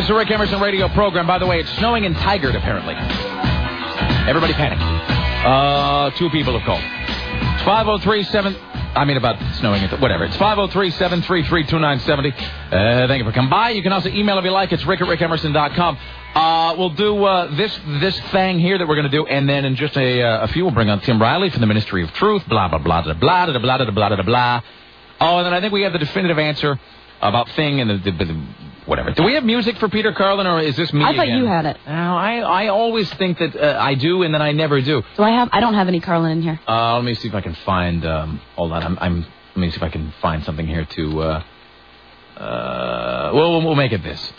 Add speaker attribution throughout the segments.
Speaker 1: the Rick Emerson radio program. By the way, it's snowing in Tigard, apparently. Everybody panic. 2 people have called. It's 503-7... I mean about snowing. Whatever. It's 503-733-2970. Thank you for coming by. You can also email if you like. It's rick@rickemerson.com. We'll do this thing here that we're going to do, and then in just a few, we'll bring on Tim Riley from the Ministry of Truth. Blah, blah, blah, blah, blah, blah, blah, blah, blah, blah, blah. Oh, and then I think we have the definitive answer about Thing and the whatever. Do we have music for Peter Carlin, or is this me
Speaker 2: I thought
Speaker 1: again?
Speaker 2: you had it.
Speaker 1: No, I always think that I do, and then I never do.
Speaker 2: Do I have? I don't have any Carlin in here.
Speaker 1: Let me see if I can find. Hold on, let me see if I can find something here to. We'll make it this.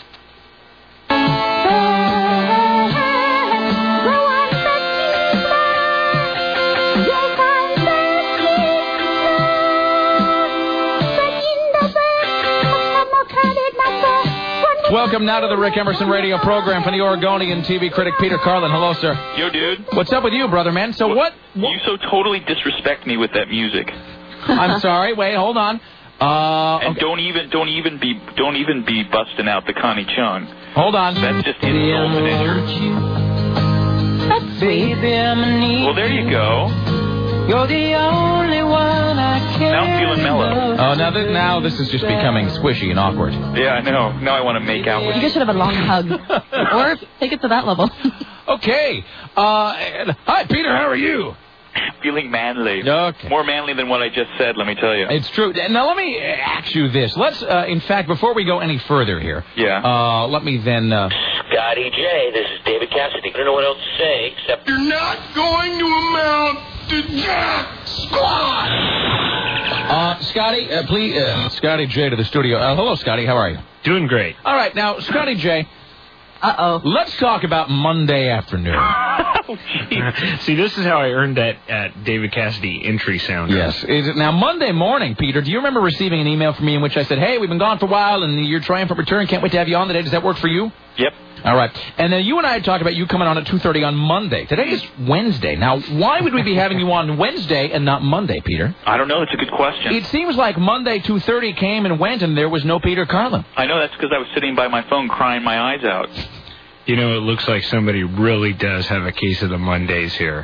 Speaker 1: Welcome now to the Rick Emerson radio program from the Oregonian TV critic Peter Carlin. Hello, sir.
Speaker 3: Yo, dude.
Speaker 1: What's up with you, brother, man? So what?
Speaker 3: You so totally disrespect me with that music.
Speaker 1: I'm sorry. Wait, hold on.
Speaker 3: And
Speaker 1: Okay.
Speaker 3: don't even be busting out the Connie Chung.
Speaker 1: Hold on.
Speaker 3: That's just insult and injury.
Speaker 2: That's sweet.
Speaker 3: Well, there you go.
Speaker 4: You're the only one I care.
Speaker 3: Now I'm feeling mellow.
Speaker 1: Oh, now this is just becoming squishy and awkward.
Speaker 3: Yeah, I know. Now I want to make out with
Speaker 2: You guys should have a long hug, or take it to that level.
Speaker 1: Okay. Hi, Peter. How are you?
Speaker 3: feeling manly.
Speaker 1: Okay.
Speaker 3: More manly than what I just said, let me tell you.
Speaker 1: It's true. Now, let me ask you this. Let's, in fact, before we go any further here, let me then...
Speaker 5: Scotty J, this is David Cassidy. I don't know what else to say except...
Speaker 6: You're not going to amount to jack squat!
Speaker 1: Scotty, please, Scotty J to the studio. Hello, Scotty. How are you?
Speaker 7: Doing great.
Speaker 1: All right. Now, Scotty J...
Speaker 2: Uh-oh.
Speaker 1: Let's talk about Monday afternoon.
Speaker 7: See, this is how I earned that David Cassidy entry sound.
Speaker 1: Yes. Now, Monday morning, Peter, do you remember receiving an email from me in which I said, hey, we've been gone for a while, and your triumphant return, can't wait to have you on today. Does that work for you?
Speaker 3: Yep.
Speaker 1: All right. And then you and I had talked about you coming on at 2:30 on Monday. Today is Wednesday. Now, why would we be having you on Wednesday and not Monday, Peter?
Speaker 3: I don't know. It's a good question.
Speaker 1: It seems like Monday 2:30 came and went, and there was no Peter Carlin.
Speaker 3: I know. That's because I was sitting by my phone crying my eyes out.
Speaker 7: You know, it looks like somebody really does have a case of the Mondays here.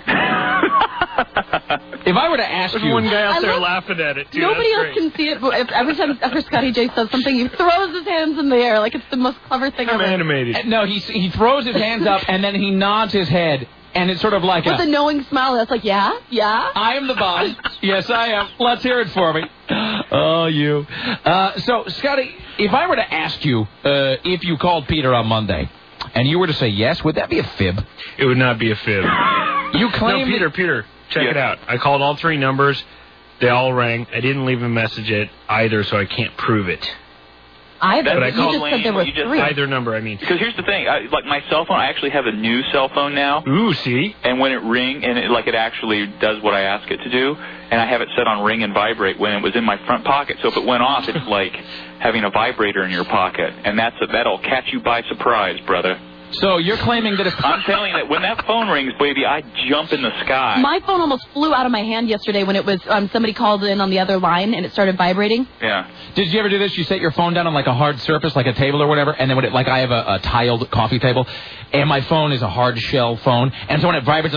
Speaker 1: If I were to ask
Speaker 7: There's
Speaker 1: you...
Speaker 7: one guy out there laughing at it, too.
Speaker 2: Nobody else can see it, but every time after Scotty J says something, he throws his hands in the air like it's the most clever thing
Speaker 7: I'm
Speaker 2: ever.
Speaker 7: animated.
Speaker 1: No, he throws his hands up, and then he nods his head, and it's sort of like
Speaker 2: With a knowing smile that's like, yeah?
Speaker 1: I am the boss. Yes, I am. Let's hear it for me. Oh, you. So, Scotty, if I were to ask you if you called Peter on Monday, and you were to say yes, would that be a fib?
Speaker 7: It would not be a fib.
Speaker 1: You claim...
Speaker 7: No, Peter, check it out. I called all three numbers. They all rang. I didn't leave a message at either, so I can't prove it.
Speaker 2: Either.
Speaker 3: But
Speaker 2: You just said there were three.
Speaker 7: Either number, I mean.
Speaker 3: Because here's the thing. Like my cell phone, I actually have a new cell phone now.
Speaker 7: Ooh, see?
Speaker 3: And when it rings, and it actually does what I ask it to do, and I have it set on ring and vibrate when it was in my front pocket. So if it went off, it's like having a vibrator in your pocket. And that'll catch you by surprise, brother.
Speaker 1: So you're claiming that if...
Speaker 3: I'm telling you that when that phone rings, baby, I jump in the sky.
Speaker 2: My phone almost flew out of my hand yesterday when it was somebody called in on the other line and it started vibrating.
Speaker 3: Yeah.
Speaker 1: Did you ever do this? You set your phone down on like a hard surface, like a table or whatever, and then when it, like I have a tiled coffee table, and my phone is a hard shell phone, and so when it vibrates,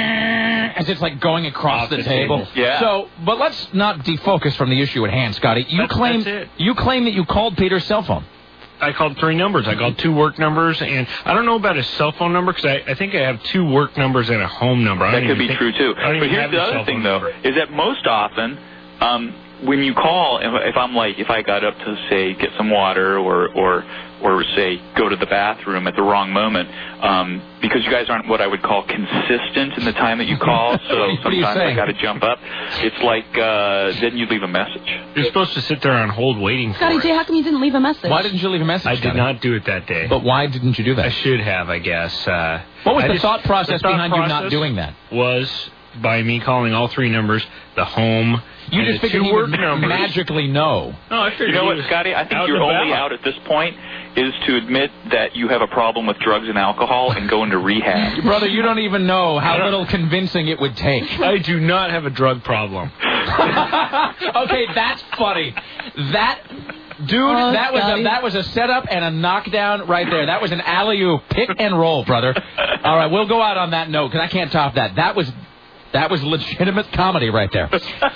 Speaker 1: as it's like going across the table.
Speaker 3: Yeah.
Speaker 1: So, but let's not defocus from the issue at hand, Scotty. You claim that you called Peter's cell phone.
Speaker 7: I called three numbers. I called two work numbers, and I don't know about his cell phone number because I think I have two work numbers and a home number.
Speaker 3: That could be true, too. But here's the other thing, though, is that most often when you call, if I got up to, say, get some water or say, go to the bathroom at the wrong moment, because you guys aren't what I would call consistent in the time that you call, so sometimes I got to jump up. It's like, then you leave a message.
Speaker 7: You're supposed to sit there on hold waiting for
Speaker 2: Scotty J, how come you didn't leave a message?
Speaker 1: Why didn't you leave a message,
Speaker 7: I
Speaker 1: Scotty?
Speaker 7: did not do it that day.
Speaker 1: But why didn't you do that?
Speaker 7: I should have, I guess.
Speaker 1: What was the thought process behind you not doing that?
Speaker 7: Was by me calling all three numbers, the home,
Speaker 1: you
Speaker 7: and
Speaker 1: just
Speaker 7: the
Speaker 1: figured he would magically know.
Speaker 7: No, I figured
Speaker 3: you know what, Scotty? I think your only out at this point is to admit that you have a problem with drugs and alcohol and go into rehab.
Speaker 1: Brother, you don't even know how little convincing it would take.
Speaker 7: I do not have a drug problem.
Speaker 1: Okay, that's funny. Dude, that was a setup and a knockdown right there. That was an alley-oop, pick and roll, brother. All right, we'll go out on that note because I can't top that. That was legitimate comedy right there.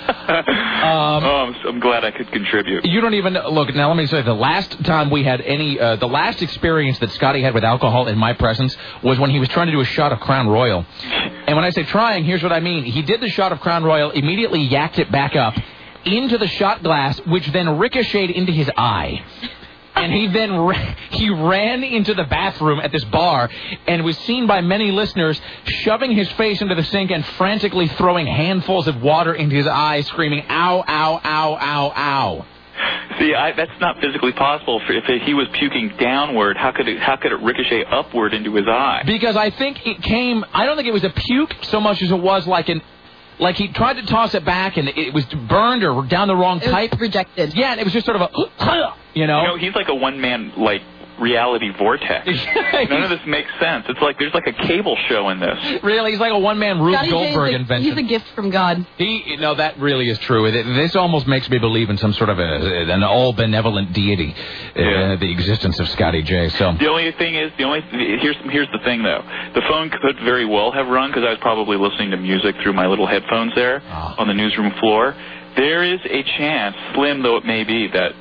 Speaker 3: I'm glad I could contribute.
Speaker 1: You don't even look. Now let me say, the last time we had the last experience that Scotty had with alcohol in my presence was when he was trying to do a shot of Crown Royal. And when I say trying, here's what I mean. He did the shot of Crown Royal, immediately yacked it back up into the shot glass, which then ricocheted into his eye. And he ran into the bathroom at this bar and was seen by many listeners shoving his face into the sink and frantically throwing handfuls of water into his eyes, screaming, ow, ow, ow, ow, ow.
Speaker 3: See, that's not physically possible. If he was puking downward, how could it ricochet upward into his eye?
Speaker 1: Because I think I don't think it was a puke so much as it was like he tried to toss it back and it was burned or down the wrong pipe.
Speaker 2: It was rejected.
Speaker 1: Yeah, and it was just sort of a, you know.
Speaker 3: He's like a one-man, reality vortex. None of this makes sense. It's like there's like a cable show in this.
Speaker 1: Really? He's like a one-man Rube Goldberg invention.
Speaker 2: He's a gift from God.
Speaker 1: That really is true. This almost makes me believe in some sort of an all-benevolent deity, the existence of Scotty J. So
Speaker 3: the only thing is, here's the thing, though. The phone could very well have rung because I was probably listening to music through my little headphones there on the newsroom floor. There is a chance, slim though it may be, that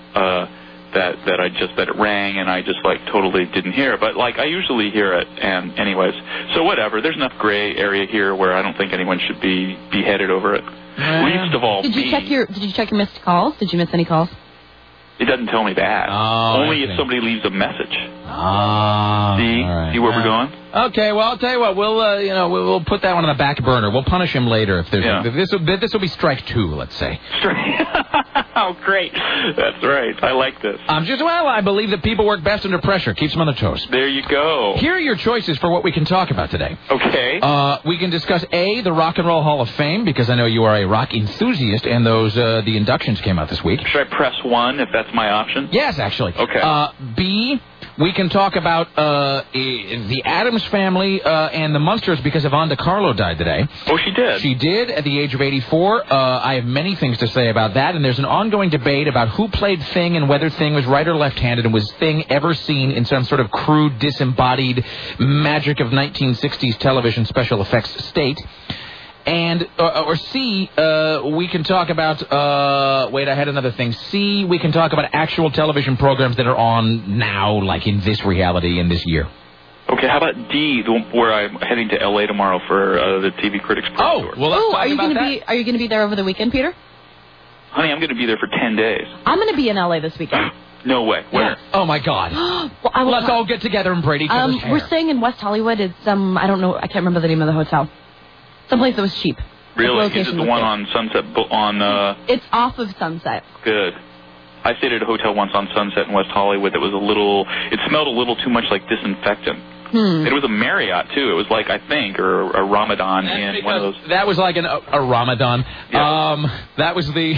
Speaker 3: it rang and I just totally didn't hear it. But I usually hear it, and anyways, so whatever. There's enough gray area here where I don't think anyone should be beheaded over it. Least of all,
Speaker 2: Did you check your missed calls? Did you miss any calls?
Speaker 3: It doesn't tell me that. Only if somebody leaves a message. See where we're going?
Speaker 1: Okay, well, I'll tell you what. We'll put that one on the back burner. We'll punish him later if there's. This will be strike 2, let's say.
Speaker 3: Oh, great! That's right. I like this.
Speaker 1: I believe that people work best under pressure. Keeps them on their toes.
Speaker 3: There you go.
Speaker 1: Here are your choices for what we can talk about today.
Speaker 3: Okay.
Speaker 1: We can discuss the Rock and Roll Hall of Fame because I know you are a rock enthusiast, and the inductions came out this week.
Speaker 3: Should I press 1 if that's my option?
Speaker 1: Yes, actually.
Speaker 3: Okay.
Speaker 1: B. We can talk about the Addams Family and the Munsters because Yvonne DiCarlo died today.
Speaker 3: Oh, she did?
Speaker 1: She did at the age of 84. I have many things to say about that, and there's an ongoing debate about who played Thing and whether Thing was right or left-handed, and was Thing ever seen in some sort of crude, disembodied magic of 1960s television special effects state. And, or C, we can talk about, wait, I had another thing. C, we can talk about actual television programs that are on now, like in this reality in this year.
Speaker 3: Okay, how about D, where I'm heading to L.A. tomorrow for the TV Critics Pro Tour?
Speaker 1: Well, let's talk
Speaker 2: are you
Speaker 1: about
Speaker 2: going to be there over the weekend, Peter?
Speaker 3: Honey, I'm going to be there for 10 days.
Speaker 2: I'm going to be in L.A. this weekend.
Speaker 3: No way. Where?
Speaker 1: Oh, my God. Let's all get together and braid each other's hair.
Speaker 2: We're staying in West Hollywood. It's, I don't know, I can't remember the name of the hotel. Someplace that was cheap.
Speaker 3: Really? Is it the one on Sunset?
Speaker 2: It's off of Sunset.
Speaker 3: Good. I stayed at a hotel once on Sunset in West Hollywood that was it smelled a little too much like disinfectant. It was a Marriott, too. It was like, I think, or a Ramadan in one of those.
Speaker 1: That was like a Ramadan.
Speaker 3: Yeah.
Speaker 1: That was the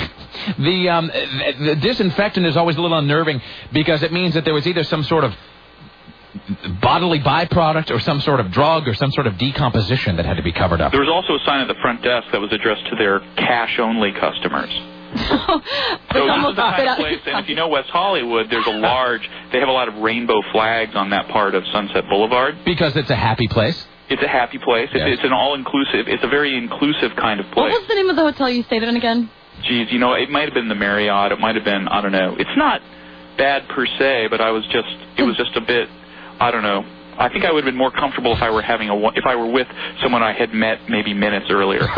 Speaker 1: disinfectant is always a little unnerving because it means that there was either some sort of bodily byproduct or some sort of drug or some sort of decomposition that had to be covered up.
Speaker 3: There was also a sign at the front desk that was addressed to their cash-only customers. So this is the kind of place, and if you know West Hollywood, they have a lot of rainbow flags on that part of Sunset Boulevard.
Speaker 1: Because it's a happy place?
Speaker 3: It's a happy place. Yes. It's an all-inclusive, it's a very inclusive kind of place.
Speaker 2: What was the name of the hotel you stayed in again?
Speaker 3: Geez, it might have been the Marriott, it might have been, I don't know. It's not bad per se, but it was just a bit, I don't know. I think I would have been more comfortable if I were with someone I had met maybe minutes earlier.
Speaker 2: Did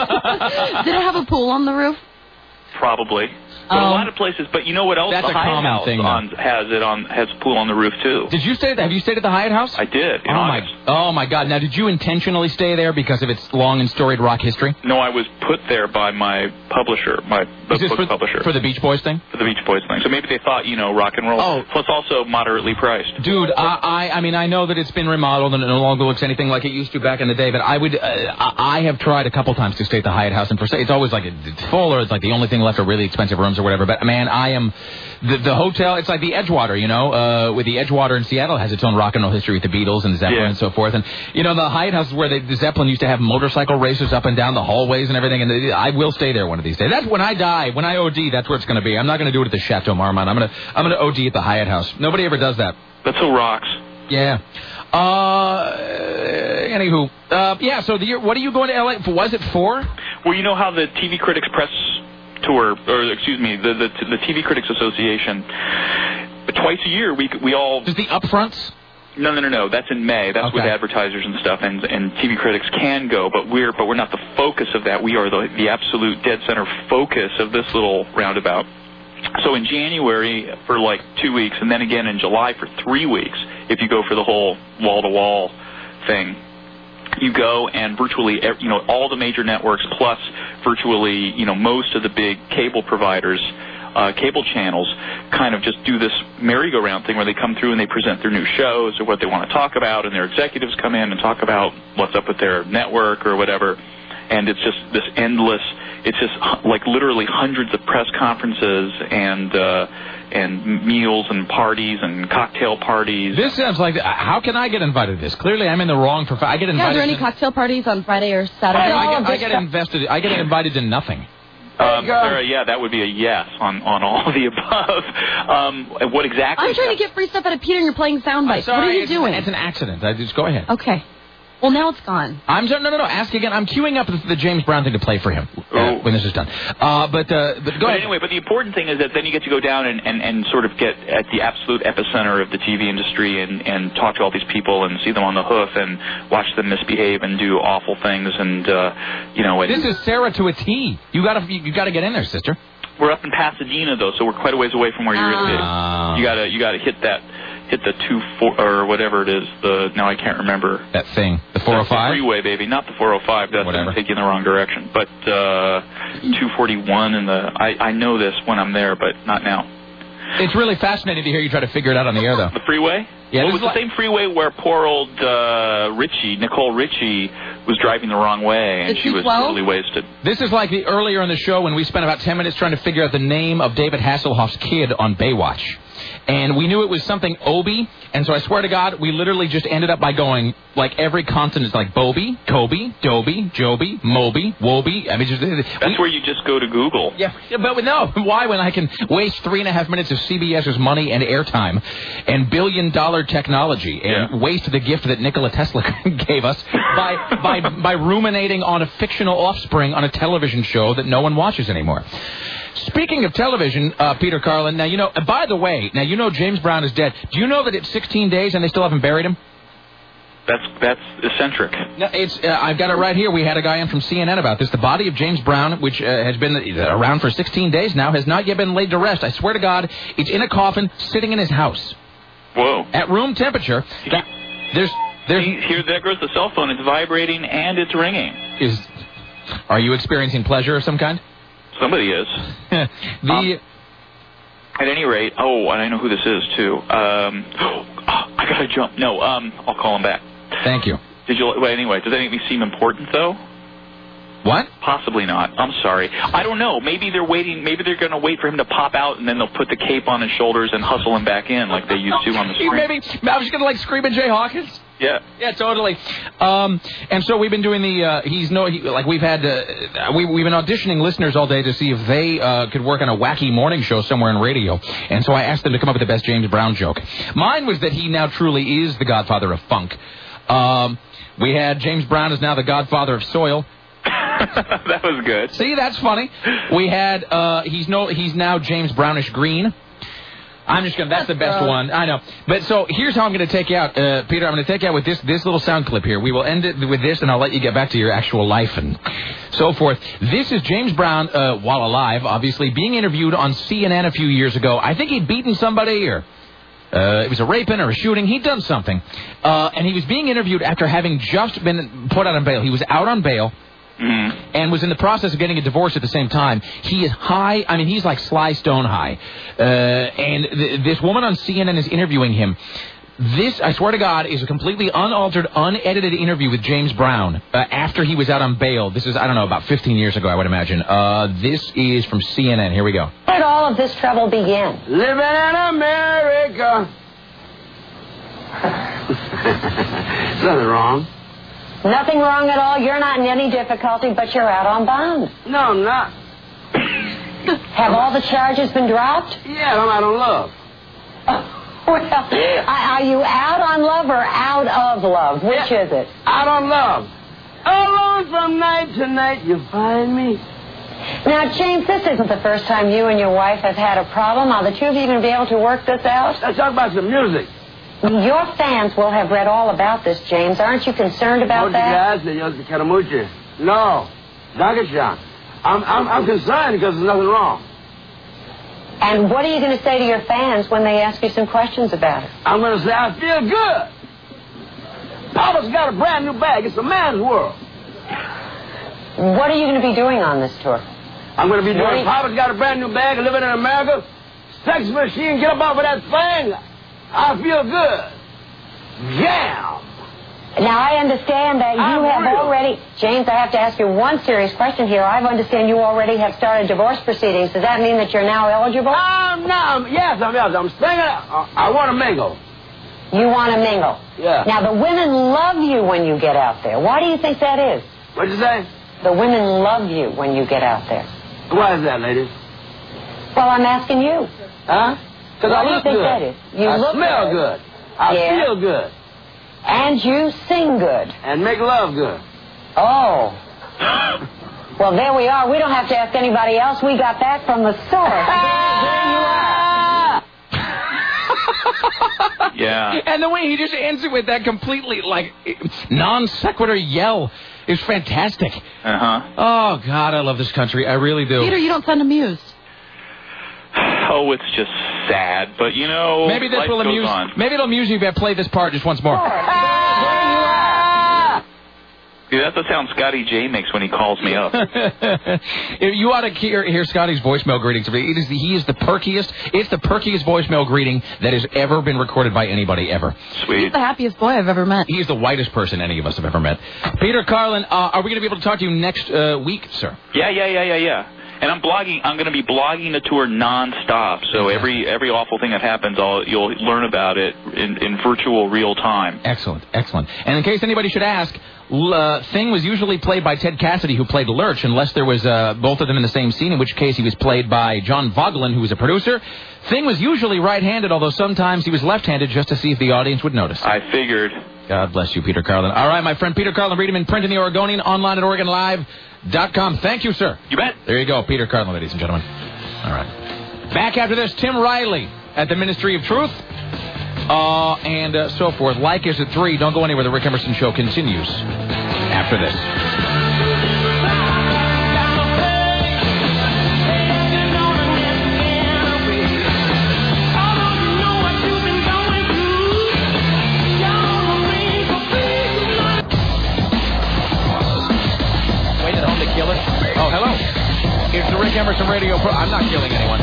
Speaker 2: it have a pool on the roof?
Speaker 3: Probably. But a lot of places. But you know what else?
Speaker 1: That's
Speaker 3: the
Speaker 1: a
Speaker 3: Hyatt
Speaker 1: common
Speaker 3: House
Speaker 1: thing.
Speaker 3: has a pool on the roof too.
Speaker 1: Have you stayed at the Hyatt House?
Speaker 3: I did.
Speaker 1: Oh my God! Now, did you intentionally stay there because of its long and storied rock history?
Speaker 3: No, I was put there by my publisher, my book publisher.
Speaker 1: For the Beach Boys thing?
Speaker 3: For the Beach Boys thing. So maybe they thought, rock and roll. Oh. Plus also moderately priced.
Speaker 1: Dude, I know that it's been remodeled and it no longer looks anything like it used to back in the day, but I have tried a couple times to stay at the Hyatt House, and it's always like it's full, or it's like the only thing left are really expensive rooms or whatever. But, man, I am... The hotel, it's like the Edgewater, you know, with the Edgewater in Seattle has its own rock and roll history with the Beatles and Zeppelin and so forth. And, you know, the Hyatt House is where the Zeppelin used to have motorcycle races up and down the hallways and everything. And I will stay there one of these days. That's when I die, when I OD, that's where it's going to be. I'm not going to do it at the Chateau Marmont. I'm going to OD at the Hyatt House. Nobody ever does that.
Speaker 3: That still rocks.
Speaker 1: Yeah. Anywho. So what are you going to L.A. for? Was it for?
Speaker 3: Well, you know how the TV Critics Press Tour, or excuse me, the TV Critics Association, twice a year we all...
Speaker 1: Just the upfronts?
Speaker 3: No. That's in May. That's with advertisers and stuff, and TV critics can go, but we're not the focus of that. We are the absolute dead center focus of this little roundabout. So in January for like 2 weeks, and then again in July for 3 weeks, if you go for the whole wall-to-wall thing, you go and virtually, you know, all the major networks plus virtually, you know, most of the big cable providers, cable channels kind of just do this merry-go-round thing where they come through and they present their new shows or what they want to talk about, and their executives come in and talk about what's up with their network or whatever. And it's just this endless, it's just like literally hundreds of press conferences and meals and parties and cocktail parties.
Speaker 1: This sounds like, how can I get invited to this? Clearly I'm in the wrong for, I get invited.
Speaker 2: Are there any cocktail parties on Friday or Saturday?
Speaker 1: I get invited to nothing.
Speaker 3: Sarah, that would be a yes on all of the above. What exactly?
Speaker 2: I'm trying to get free stuff out of Peter and you're playing sound bites. What are you doing?
Speaker 1: It's an accident. Just go ahead.
Speaker 2: Okay. Well, now it's gone.
Speaker 1: No. Ask again. I'm queuing up the James Brown thing to play for him when this is done. But go ahead.
Speaker 3: Anyway, but the important thing is that then you get to go down and sort of get at the absolute epicenter of the TV industry and talk to all these people and see them on the hoof and watch them misbehave and do awful things and you know.
Speaker 1: This is Sarah to a T. You gotta get in there, sister.
Speaker 3: We're up in Pasadena though, so we're quite a ways away from where you're going to be. You gotta hit the 24 or whatever it is. Now I can't remember
Speaker 1: that thing. The 405
Speaker 3: the freeway, baby, not the 405. That's going to take you in the wrong direction. But 241 and I know this when I'm there, but not now.
Speaker 1: It's really fascinating to hear you try to figure it out on the air, though.
Speaker 3: The freeway?
Speaker 1: Yeah,
Speaker 3: it was the same freeway where poor old Nicole Richie was driving the wrong way, and she was totally wasted.
Speaker 1: This is like earlier in the show when we spent about 10 minutes trying to figure out the name of David Hasselhoff's kid on Baywatch. And we knew it was something Obi, and so I swear to God, we literally just ended up by going, like, every consonant, like Bobby, Kobe, Dobie, Joby, Moby, Woby. I mean,
Speaker 3: that's where you just go to Google.
Speaker 1: Yeah, but no, why when I can waste 3.5 minutes of CBS's money and airtime and billion-dollar technology and waste the gift that Nikola Tesla gave us by ruminating on a fictional offspring on a television show that no one watches anymore. Speaking of television, Peter Carlin, now, you know, by the way, now, you know James Brown is dead. Do you know that it's 16 days and they still haven't buried him?
Speaker 3: That's eccentric.
Speaker 1: No, I've got it right here. We had a guy in from CNN about this. The body of James Brown, which has been around for 16 days now, has not yet been laid to rest. I swear to God, it's in a coffin sitting in his house.
Speaker 3: Whoa.
Speaker 1: At room temperature. There's
Speaker 3: here, there goes the cell phone. It's vibrating and it's ringing.
Speaker 1: Are you experiencing pleasure of some kind?
Speaker 3: Somebody is. At any rate, and I know who this is, too. I gotta jump. No, I'll call him back.
Speaker 1: Thank you.
Speaker 3: Anyway, does that make me seem important, though?
Speaker 1: What?
Speaker 3: Possibly not. I'm sorry. I don't know. Maybe they're waiting. Maybe they're going to wait for him to pop out, and then they'll put the cape on his shoulders and hustle him back in like they used to on the screen.
Speaker 1: Maybe I was going to scream at Jay Hawkins. Yeah, totally. And so we've been doing we've been auditioning listeners all day to see if they could work on a wacky morning show somewhere in radio. And so I asked them to come up with the best James Brown joke. Mine was that he now truly is the godfather of funk. We had James Brown is now the godfather of soil.
Speaker 3: That was good.
Speaker 1: See, that's funny. We had he's now James Brownish Green. I'm just that's the best one. I know. But so here's how I'm going to take you out, Peter. I'm going to take you out with this little sound clip here. We will end it with this, and I'll let you get back to your actual life and so forth. This is James Brown, while alive, obviously, being interviewed on CNN a few years ago. I think he'd beaten somebody or it was a raping or a shooting. He'd done something. And he was being interviewed after having just been put out on bail. He was out on bail. Mm-hmm. And was in the process of getting a divorce at the same time. He is high. I mean, he's like Sly Stone high. And this woman on CNN is interviewing him. This, I swear to God, is a completely unaltered, unedited interview with James Brown after he was out on bail. This is, I don't know, about 15 years ago, I would imagine. This is from CNN. Here we go.
Speaker 8: Where did all of this trouble begin?
Speaker 9: Living in America. There's nothing wrong.
Speaker 8: Nothing wrong at all. You're not in any difficulty, but you're out on bond.
Speaker 9: No, I'm not.
Speaker 8: Have all the charges been dropped?
Speaker 9: Yeah, I'm out on love.
Speaker 8: Well, are you out on love or out of love? Which is it?
Speaker 9: Out on love. Alone from night to night, you find me.
Speaker 8: Now, James, this isn't the first time you and your wife have had a problem. Are the two of you going to be able to work this out?
Speaker 9: Let's talk about some music.
Speaker 8: Your fans will have read all about this, James. Aren't you concerned about that?
Speaker 9: No. Dageshan. I'm concerned because there's nothing wrong.
Speaker 8: And what are you going to say to your fans when they ask you some questions about it?
Speaker 9: I'm going to say, I feel good. Papa's got a brand new bag. It's a man's world.
Speaker 8: What are you going to be doing on this tour?
Speaker 9: I'm going to be doing Papa's got a brand new bag, living in America. Sex machine, get up off of that thing. I feel good. Jam.
Speaker 8: Now, I understand that you have already... James, I have to ask you one serious question here. I understand you already have started divorce proceedings. Does that mean that you're now eligible?
Speaker 9: Yes, I'm eligible. I'm singing. I want to mingle.
Speaker 8: You want to mingle?
Speaker 9: Yeah.
Speaker 8: Now, the women love you when you get out there. Why do you think that is?
Speaker 9: What'd you say?
Speaker 8: The women love you when you get out there.
Speaker 9: Why is that, lady?
Speaker 8: Well, I'm asking you.
Speaker 9: Huh? Because I look good.
Speaker 8: That is? You
Speaker 9: I
Speaker 8: look
Speaker 9: smell good. I feel good.
Speaker 8: And you sing good.
Speaker 9: And make love good.
Speaker 8: Oh. Well, there we are. We don't have to ask anybody else. We got that from the source. There you are.
Speaker 1: Yeah. And the way he just ends it with that completely, like, non sequitur yell is fantastic.
Speaker 3: Uh-huh.
Speaker 1: Oh, God, I love this country. I really do.
Speaker 2: Peter, you don't sound amused.
Speaker 3: Oh, it's just sad, but you know,
Speaker 1: maybe this will amuse. Maybe it'll amuse you if I play this part just once more.
Speaker 3: See, that's the sound Scotty J makes when he calls me up.
Speaker 1: You ought to hear Scotty's voicemail greeting to me. He is the perkiest. It's the perkiest voicemail greeting that has ever been recorded by anybody ever.
Speaker 3: Sweet.
Speaker 2: He's the happiest boy I've ever met.
Speaker 1: He is the whitest person any of us have ever met. Peter Carlin, are we going to be able to talk to you next week, sir?
Speaker 3: Yeah. And I'm blogging. I'm going to be blogging the tour nonstop. So every awful thing that happens, you'll learn about it in virtual real time.
Speaker 1: Excellent. And in case anybody should ask, Thing was usually played by Ted Cassidy, who played Lurch, unless there was both of them in the same scene, in which case he was played by John Vogelin, who was a producer. Thing was usually right-handed, although sometimes he was left-handed, just to see if the audience would notice.
Speaker 3: I figured.
Speaker 1: God bless you, Peter Carlin. All right, my friend Peter Carlin, read him in print in the Oregonian, online at OregonLive.com. Thank you, sir.
Speaker 3: You bet.
Speaker 1: There you go, Peter Carlin, ladies and gentlemen. All right. Back after this, Tim Riley at the Ministry of Truth. And so forth. Like is at 3. Don't go anywhere. The Rick Emerson Show continues after this. Wait at home to kill it. Oh, hello. It's the Rick Emerson Radio Pro. I'm not killing anyone.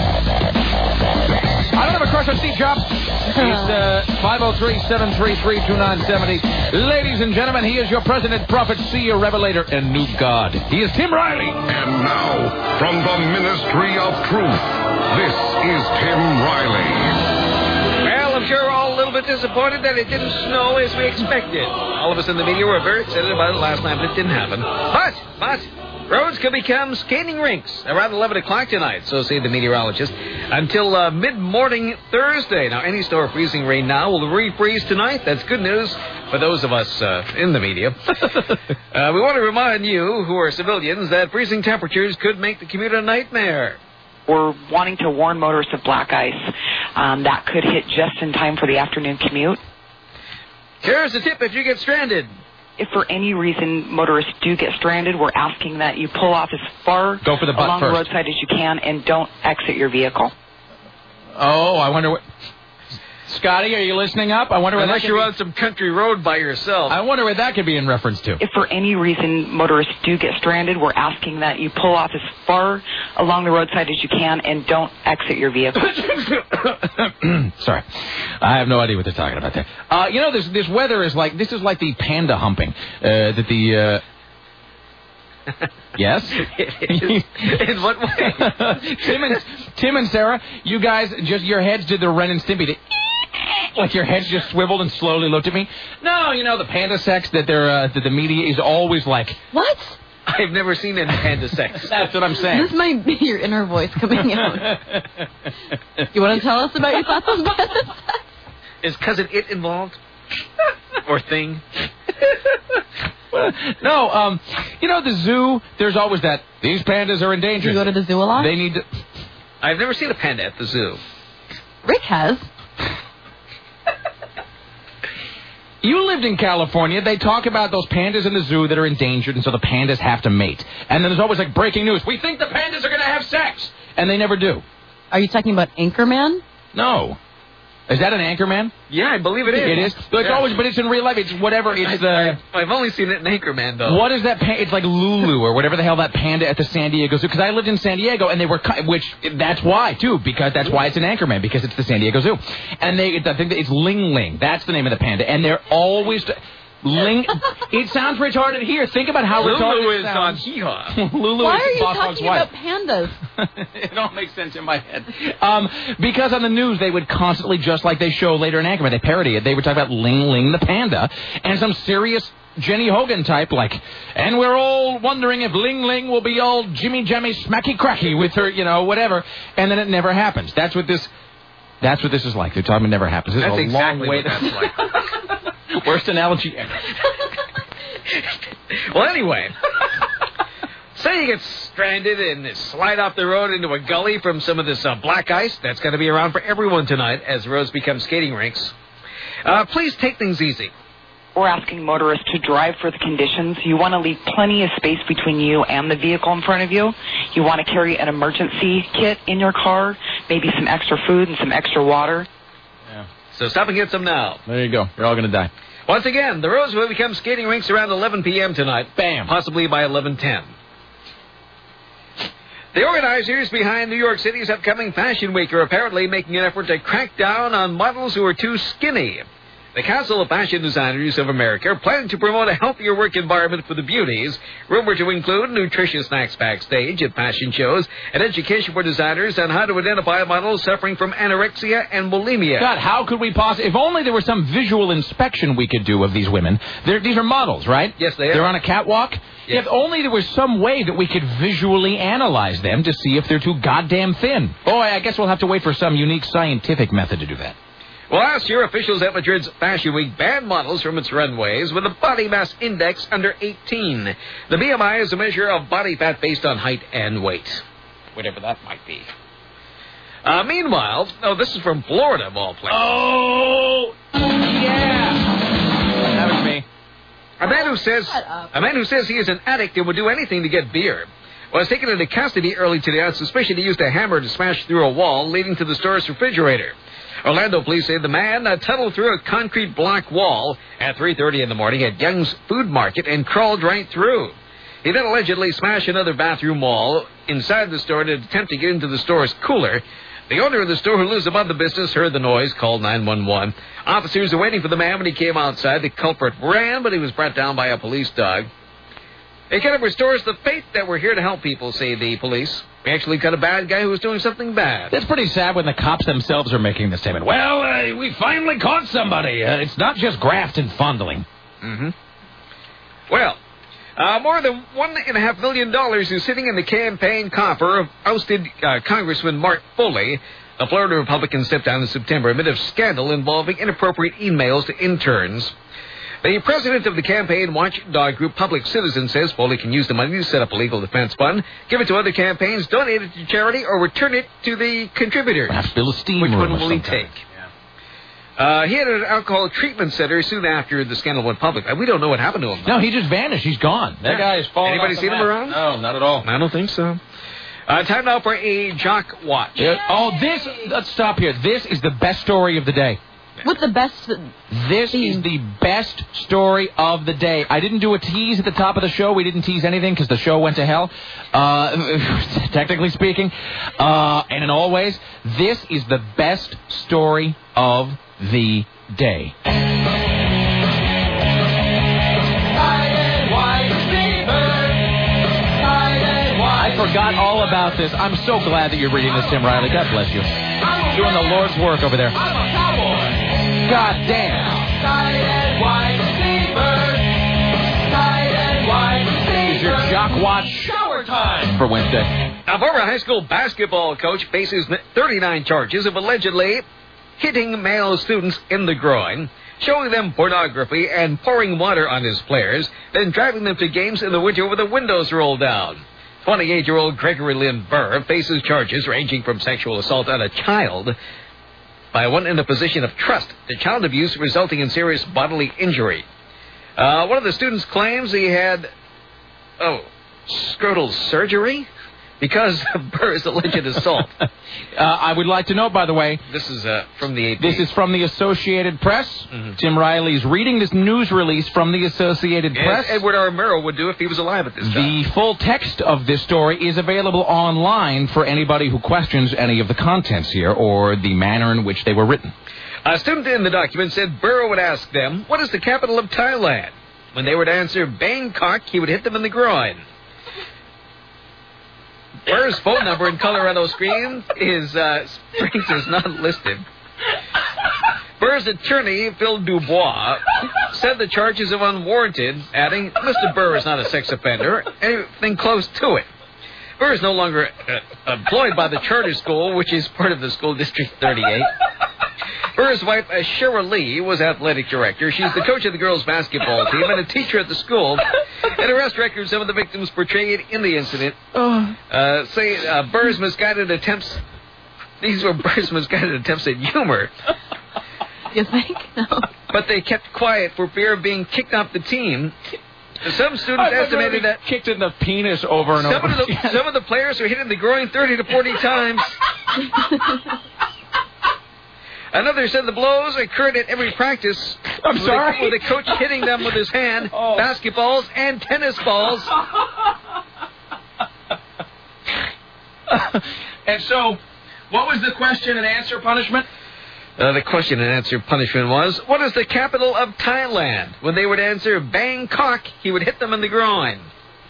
Speaker 1: I don't have a crush on Steve Jobs. He's 503-733-2970. Ladies and gentlemen, he is your president, prophet, seer, revelator, and new God. He is Tim Riley.
Speaker 10: And now, from the Ministry of Truth, this is Tim Riley.
Speaker 11: Well, I'm sure we're all a little bit disappointed that it didn't snow as we expected. All of us in the media were very excited about it last night, but it didn't happen. But roads could become skating rinks around 11 o'clock tonight, so say the meteorologist, until mid-morning Thursday. Now, any snow or freezing rain now will refreeze tonight. That's good news for those of us in the media. We want to remind you, who are civilians, that freezing temperatures could make the commute a nightmare.
Speaker 12: We're wanting to warn motorists of black ice. That could hit just in time for the afternoon commute.
Speaker 11: Here's a tip if you get stranded.
Speaker 12: If for any reason motorists do get stranded, we're asking that you pull off as far along the roadside as you can and don't exit your vehicle.
Speaker 1: Oh, I wonder what... Scotty, are you listening up? I wonder where
Speaker 11: Unless you're on some country road by yourself.
Speaker 1: I wonder what that could be in reference to.
Speaker 12: If for any reason motorists do get stranded, we're asking that you pull off as far along the roadside as you can and don't exit your vehicle.
Speaker 1: Sorry. I have no idea what they're talking about there. This weather is like, this is like the panda humping. Yes?
Speaker 11: In what way?
Speaker 1: Tim and Sarah, you guys, just your heads did the Ren and Stimpy. Like your heads just swiveled and slowly looked at me. No, the panda sex that that the media is always like.
Speaker 2: What?
Speaker 11: I've never seen any panda sex.
Speaker 1: That's what I'm saying.
Speaker 2: This might be your inner voice coming out. You want to tell us about your thoughts on panda sex?
Speaker 11: Is Cousin It involved? Or thing?
Speaker 1: No, the zoo, there's always that, these pandas are endangered.
Speaker 2: Do you go to the zoo a lot?
Speaker 1: They need to...
Speaker 11: I've never seen a panda at the zoo.
Speaker 2: Rick has.
Speaker 1: You lived in California. They talk about those pandas in the zoo that are endangered, and so the pandas have to mate. And then there's always like breaking news. We think the pandas are going to have sex. And they never do.
Speaker 2: Are you talking about Anchorman?
Speaker 1: No. Is that an Anchorman?
Speaker 11: Yeah, I believe it is.
Speaker 1: It is? But it's always, but it's in real life. It's whatever. It's
Speaker 11: I've only seen it in Anchorman, though.
Speaker 1: What is that? It's like Lulu or whatever the hell that panda at the San Diego Zoo. Because I lived in San Diego, and they were, that's why, too, because that's why it's an Anchorman, because it's the San Diego Zoo. And I think it's Ling Ling. That's the name of the panda. And they're always... It sounds retarded here. Think about how retarded it sounds.
Speaker 11: Lulu is on Hee-Haw.
Speaker 1: Lulu
Speaker 2: Why
Speaker 1: is
Speaker 2: are you
Speaker 1: Bob
Speaker 2: talking
Speaker 1: Hogg's
Speaker 2: about pandas?
Speaker 1: It all makes sense in my head. Because on the news, they would constantly, just like they show later in Anchorman, they parody it. They would talk about Ling Ling the panda and some serious Jenny Hogan type and we're all wondering if Ling Ling will be all Jimmy Jammy Smacky Cracky with her, whatever. And then it never happens. That's what this is like. They're talking it never happens. This
Speaker 11: That's
Speaker 1: is a
Speaker 11: exactly
Speaker 1: long way
Speaker 11: what that's like.
Speaker 1: Worst analogy ever.
Speaker 11: Well, anyway, say you get stranded and slide off the road into a gully from some of this black ice. That's going to be around for everyone tonight as roads become skating rinks. Please take things easy.
Speaker 12: We're asking motorists to drive for the conditions. You want to leave plenty of space between you and the vehicle in front of you. You want to carry an emergency kit in your car, maybe some extra food and some extra water.
Speaker 1: Yeah.
Speaker 11: So stop and get some now.
Speaker 1: There you go. You're all going to die.
Speaker 11: Once again, the roads will become skating rinks around 11 p.m. tonight.
Speaker 1: Bam.
Speaker 11: Possibly by 11:10. The organizers behind New York City's upcoming Fashion Week are apparently making an effort to crack down on models who are too skinny. The Council of Fashion Designers of America plan to promote a healthier work environment for the beauties, rumored to include nutritious snacks backstage at fashion shows and education for designers on how to identify models suffering from anorexia and bulimia.
Speaker 1: God, how could we possibly... If only there was some visual inspection we could do of these women. These are models, right?
Speaker 11: Yes, they are.
Speaker 1: They're on a catwalk?
Speaker 11: Yes.
Speaker 1: If only there was some way that we could visually analyze them to see if they're too goddamn thin. Boy, I guess we'll have to wait for some unique scientific method to do that.
Speaker 11: Well, last year, officials at Madrid's Fashion Week banned models from its runways with a body mass index under 18. The BMI is a measure of body fat based on height and weight, whatever that might be. Meanwhile, this is from Florida, of all places.
Speaker 1: Oh, yeah. That was me.
Speaker 11: A man who says he is an addict and would do anything to get beer was taken into custody early today on suspicion he used a hammer to smash through a wall leading to the store's refrigerator. Orlando police say the man tunneled through a concrete block wall at 3:30 in the morning at Young's Food Market and crawled right through. He then allegedly smashed another bathroom wall inside the store in an attempt to get into the store's cooler. The owner of the store, who lives above the business, heard the noise, called 911. Officers were waiting for the man when he came outside. The culprit ran, but he was brought down by a police dog. It kind of restores the faith that we're here to help people, say the police. We actually got a bad guy who was doing something bad.
Speaker 1: That's pretty sad when the cops themselves are making this statement. Well, we finally caught somebody. It's not just graft and fondling.
Speaker 11: Mm-hmm. Well, more than $1.5 million is sitting in the campaign coffer of ousted Congressman Mark Foley. The Florida Republican stepped down in September amid a scandal involving inappropriate emails to interns. The president of the campaign watchdog group Public Citizen says Foley can use the money to set up a legal defense fund, give it to other campaigns, donate it to charity, or return it to the contributors.
Speaker 1: Perhaps build a steam
Speaker 11: Which
Speaker 1: room
Speaker 11: one will he take? Yeah. He had an alcohol treatment center soon after the scandal went public. We don't know what happened to him.
Speaker 1: No, he just vanished. He's gone. That guy is falling.
Speaker 11: Anybody
Speaker 1: off
Speaker 11: seen him around?
Speaker 1: No, not at all.
Speaker 11: I don't think so. Time now for a Jock Watch.
Speaker 1: Let's stop here. This is the best story of the day.
Speaker 2: With the best...
Speaker 1: This is the best story of the day. I didn't do a tease at the top of the show. We didn't tease anything because the show went to hell, technically speaking. And in all ways, this is the best story of the day. I forgot all about this. I'm so glad that you're reading this, Tim Riley. God bless you. Doing the Lord's work over there. God damn. This is your Jock Watch shower time for Wednesday.
Speaker 11: A former high school basketball coach faces 39 charges of allegedly hitting male students in the groin, showing them pornography, and pouring water on his players, then driving them to games in the winter with the windows rolled down. 28-year-old Gregory Lynn Burr faces charges ranging from sexual assault on a child by one in a position of trust to child abuse resulting in serious bodily injury. One of the students claims he had, scrotal surgery because of Burr's alleged assault.
Speaker 1: I would like to note, by the way...
Speaker 11: This is from the AP.
Speaker 1: This is from the Associated Press. Mm-hmm. Tim Riley's reading this news release from the Associated Press.
Speaker 11: Edward R. Murrow would do if he was alive at this time.
Speaker 1: The full text of this story is available online for anybody who questions any of the contents here or the manner in which they were written.
Speaker 11: A student in the document said Burrow would ask them, what is the capital of Thailand? When they would answer Bangkok, he would hit them in the groin. Burr's phone number in Colorado Springs is not listed. Burr's attorney, Phil Dubois, said the charges are unwarranted, adding, Mr. Burr is not a sex offender, anything close to it. Burr is no longer employed by the charter school, which is part of the school District 38. Burr's wife, Cheryl Lee, was athletic director. She's the coach of the girls' basketball team and a teacher at the school. And arrest records some of the victims portrayed in the incident say Burr's misguided attempts. These were Burr's misguided attempts at humor.
Speaker 2: You think? No.
Speaker 11: But they kept quiet for fear of being kicked off the team. Some students estimated that
Speaker 1: kicked in the penis over and over.
Speaker 11: Some of the players were hit in the groin 30 to 40 times. Another said the blows occurred at every practice.
Speaker 1: I'm sorry?
Speaker 11: With a coach hitting them with his hand, basketballs, and tennis balls.
Speaker 1: And so, what was the question and answer punishment?
Speaker 11: The question and answer punishment was, what is the capital of Thailand? When they would answer Bangkok, he would hit them in the groin.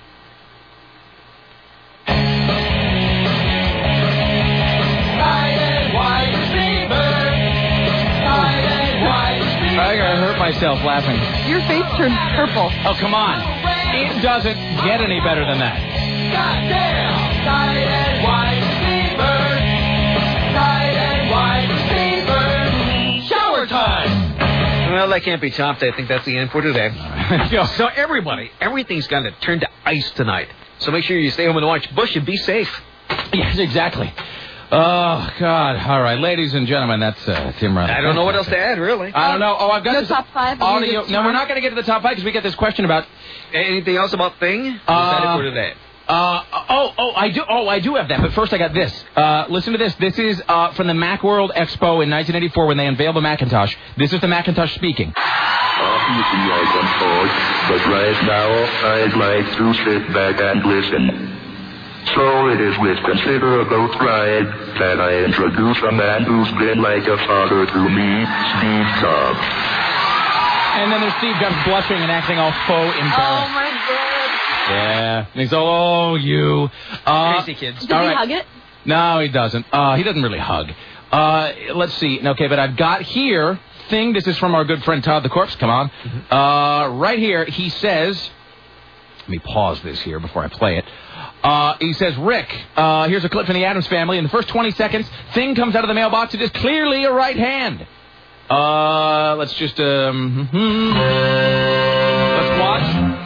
Speaker 1: I think I hurt myself laughing.
Speaker 2: Your face turned purple.
Speaker 1: Oh, come on. It doesn't get any better than that.
Speaker 4: Goddamn! Tight and white fever. Shower time!
Speaker 11: Well, that can't be topped. I think that's the end for today. So everybody, everything's going to turn to ice tonight. So make sure you stay home and watch Bush and be safe.
Speaker 1: Yes, exactly. Oh, God. All right, ladies and gentlemen, that's Tim Riley.
Speaker 11: I don't know what else to add, really.
Speaker 1: I don't know. Oh, I've got
Speaker 2: the
Speaker 1: this
Speaker 2: top 5
Speaker 1: audio. No, we're not going to get to the top 5 because we get this question about...
Speaker 11: Anything else about Thing? Is that it for today?
Speaker 1: I do have that. But first, I got this. Listen to this. This is from the Macworld Expo in 1984 when they unveiled the Macintosh. This is the Macintosh speaking.
Speaker 13: Obviously, I can talk, but right now I'd like to sit back and listen. So it is with considerable pride that I introduce a man who's been like a father to me, Steve Jobs.
Speaker 1: And then there's Steve Jobs blushing and acting all faux embarrassed.
Speaker 2: Oh, my God.
Speaker 1: Yeah. And he's all, you.
Speaker 11: Crazy kids.
Speaker 2: Does he hug it?
Speaker 1: No, he doesn't. He doesn't really hug. Let's see. Okay, but I've got here, Thing, this is from our good friend Todd the Corpse. Come on. Right here, he says... Let me pause this here before I play it. He says, Rick, here's a clip from the Addams Family. In the first 20 seconds, Thing comes out of the mailbox. It is clearly a right hand. Let's just, let's watch.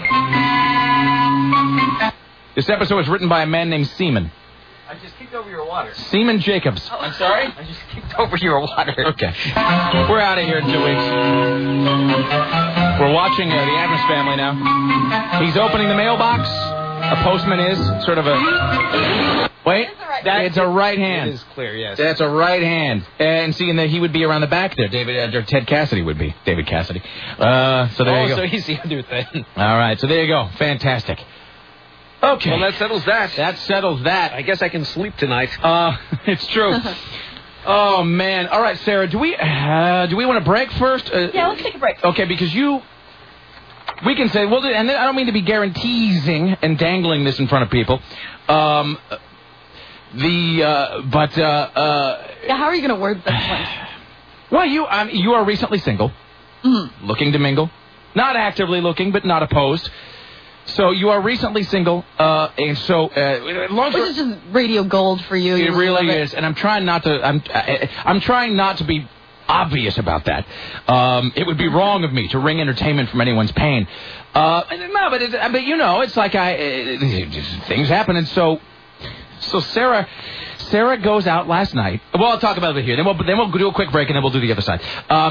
Speaker 1: This episode was written by a man named Seaman.
Speaker 11: I just kicked over your water.
Speaker 1: Seaman Jacobs.
Speaker 11: Oh, I'm sorry? I just kicked over your water.
Speaker 1: Okay. We're out of here in 2 weeks. We're watching the Addams Family now. He's opening the mailbox. A postman is sort of a... Wait, it's a right hand.
Speaker 11: It is clear, yes.
Speaker 1: That's a right hand. And seeing that he would be around the back there, Ted Cassidy would be. David Cassidy. So there you go.
Speaker 11: So he's the other thing.
Speaker 1: All right, so there you go. Fantastic. Okay.
Speaker 11: Well, that settles that.
Speaker 1: That settles that.
Speaker 11: I guess I can sleep tonight.
Speaker 1: It's true. Oh, man. All right, Sarah, do we want to break first?
Speaker 2: Yeah, let's take a break.
Speaker 1: Okay, because we can say, well, and I don't mean to be guaranteeing and dangling this in front of people.
Speaker 2: Yeah, how are you going to word this one?
Speaker 1: Well, you are recently single, looking to mingle. Not actively looking, but not opposed. So you are recently single, and so
Speaker 2: which is just radio gold for you.
Speaker 1: It really is, and I'm trying not to. I'm trying not to be obvious about that. It would be wrong of me to wring entertainment from anyone's pain. But it's like things happen, and so Sarah goes out last night. Well, I'll talk about it here. Then we'll do a quick break, and then we'll do the other side.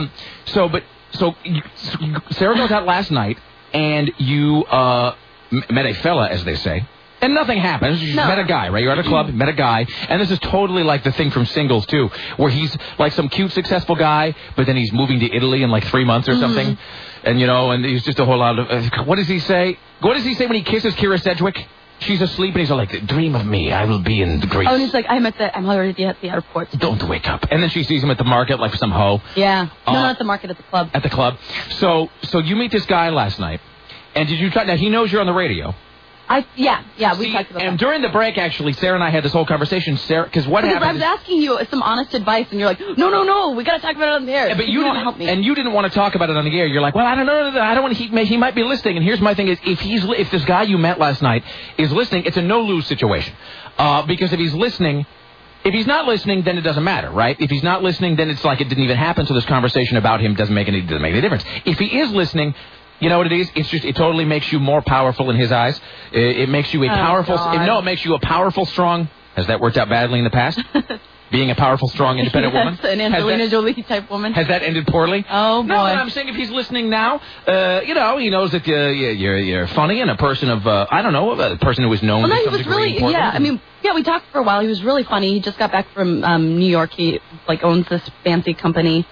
Speaker 1: Sarah goes out last night, and you met a fella, as they say. And nothing happens. You met a guy, right? You're at a club, met a guy. And this is totally like the thing from Singles, too, where he's like some cute, successful guy, but then he's moving to Italy in like 3 months or something. And, and he's just a whole lot of... what does he say? What does he say when he kisses Kira Sedgwick? She's asleep, and he's like, dream of me. I will be in Greece.
Speaker 2: Oh, and he's like, I'm already at the airport.
Speaker 1: Don't wake up. And then she sees him at the market like some hoe.
Speaker 2: Yeah. No, not at the market, at the club.
Speaker 1: At the club. So you meet this guy last night, and did you try... Now, he knows you're on the radio.
Speaker 2: We talked about that.
Speaker 1: And during the break, actually, Sarah and I had this whole conversation. Because happened?
Speaker 2: I was asking you some honest advice, and you're like, no, we got to talk about it on the air.
Speaker 1: Yeah, but you didn't help me. And you didn't want to talk about it on the air. You're like, well, I don't know. I don't want to. He might be listening. And here's my thing: is if this guy you met last night is listening, it's a no-lose situation. Because if he's listening. If he's not listening, then it doesn't matter, right? If he's not listening, then it's like it didn't even happen. So this conversation about him doesn't make any difference. If he is listening. You know what it is? It totally makes you more powerful in his eyes. It makes you a powerful... it makes you a powerful, strong... Has that worked out badly in the past? Being a powerful, strong, independent woman?
Speaker 2: An Angelina Jolie type woman.
Speaker 1: Has that ended poorly?
Speaker 2: Oh, boy.
Speaker 1: No, I'm saying if he's listening now, he knows that you're funny and a person of, a person who is known to some degree.
Speaker 2: We talked for a while. He was really funny. He just got back from New York. He, owns this fancy company.